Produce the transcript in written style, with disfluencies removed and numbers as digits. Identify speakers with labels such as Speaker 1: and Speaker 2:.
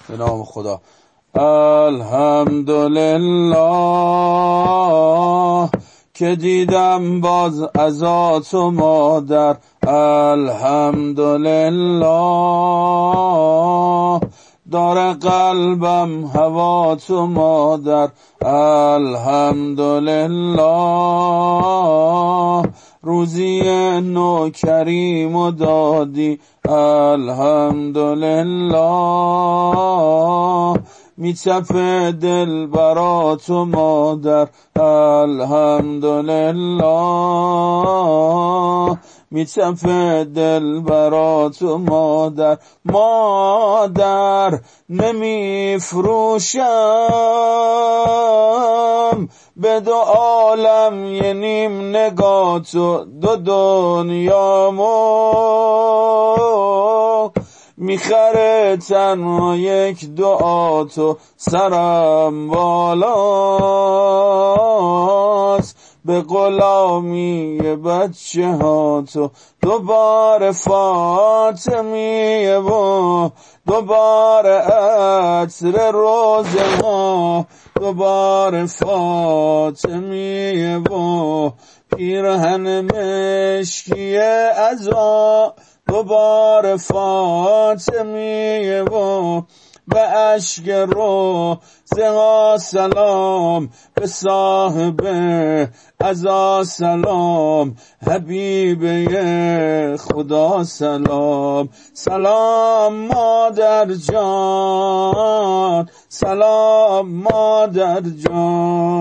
Speaker 1: به نام خدا. الحمدلله که دیدم باز عزات و مادر، الحمدلله داره قلبم هوات و مادر، الحمدلله روزی نو کریم و دادی، الحمدلله میچپه دل برات و مادر، الحمدلله میچپه دل برات و مادر. مادر نمیفروشم به دو عالم یه نیم نگات و دو دنیامو، میخره تنها یک دعاتو سرم بالاست، به غلامی بچه هاتو دوباره فاطمیه و دوباره عطر روز ما، دوباره فاطمیه و پیرهن مشکیه ازا، دوباره فاطمیه و به اشک روزها سلام، به صاحب عزا سلام، حبیبه خدا سلام. سلام مادر جان، سلام مادر جان.